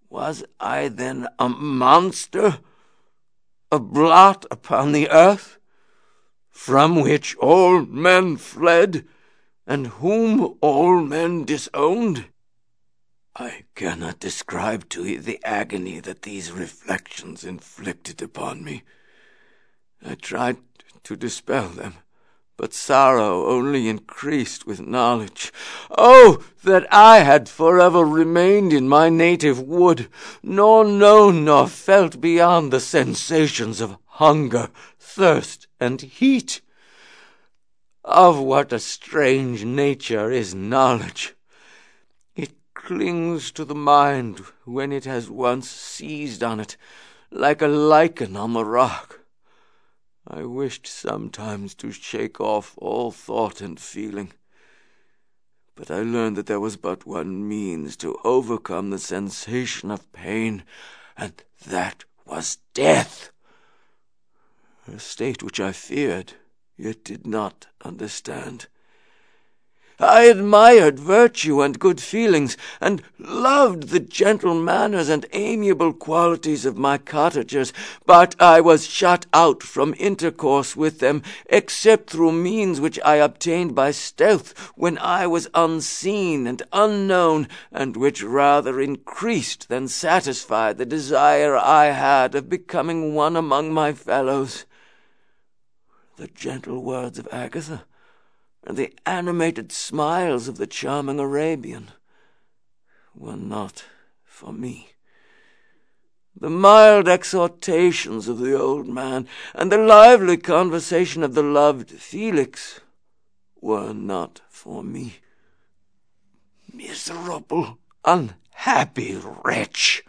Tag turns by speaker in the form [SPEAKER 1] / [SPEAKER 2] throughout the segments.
[SPEAKER 1] Was I then a monster, a blot upon the earth, from which all men fled, and whom all men disowned? I cannot describe to you the agony that these reflections inflicted upon me. I tried to dispel them, but sorrow only increased with knowledge. Oh, that I had forever remained in my native wood, nor known nor felt beyond the sensations of hunger, thirst, and heat! Of what a strange nature is knowledge! It clings to the mind when it has once seized on it, like a lichen on the rock. I wished sometimes to shake off all thought and feeling, but I learned that there was but one means to overcome the sensation of pain, and that was death, a state which I feared, yet did not understand. I admired virtue and good feelings, and loved the gentle manners and amiable qualities of my cottagers, but I was shut out from intercourse with them, except through means which I obtained by stealth, when I was unseen and unknown, and which rather increased than satisfied the desire I had of becoming one among my fellows. The gentle words of Agatha, and the animated smiles of the charming Arabian, were not for me. The mild exhortations of the old man, and the lively conversation of the loved Felix, were not for me. Miserable, unhappy wretch!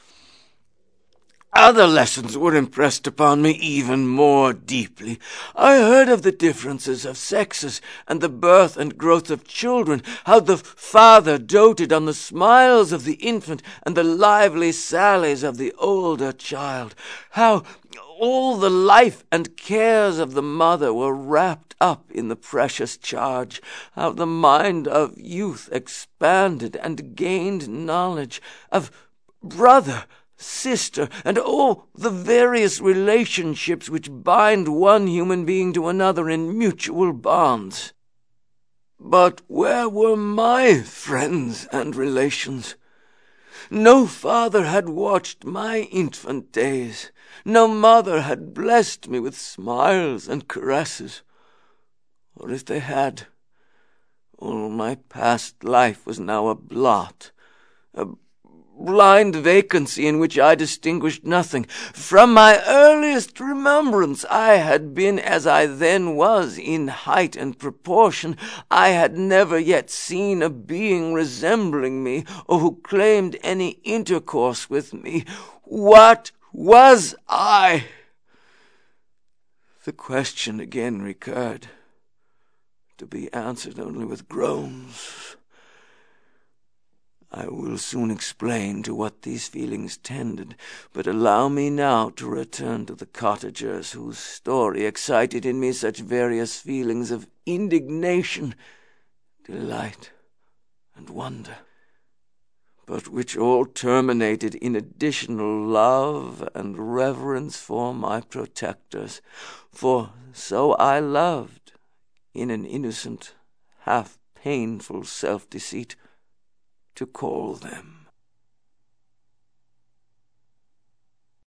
[SPEAKER 1] Other lessons were impressed upon me even more deeply. I heard of the differences of sexes, and the birth and growth of children, how the father doted on the smiles of the infant and the lively sallies of the older child, how all the life and cares of the mother were wrapped up in the precious charge, how the mind of youth expanded and gained knowledge of brother, sister, and all the various relationships which bind one human being to another in mutual bonds. But where were my friends and relations? No father had watched my infant days, no mother had blessed me with smiles and caresses, or if they had, all my past life was now a blot, a blind vacancy in which I distinguished nothing. From my earliest remembrance I had been as I then was in height and proportion. I had never yet seen a being resembling me, or who claimed any intercourse with me. What was I? The question again recurred, to be answered only with groans. I will soon explain to what these feelings tended, but allow me now to return to the cottagers whose story excited in me such various feelings of indignation, delight, and wonder, but which all terminated in additional love and reverence for my protectors, for so I loved, in an innocent, half-painful self-deceit, to call them.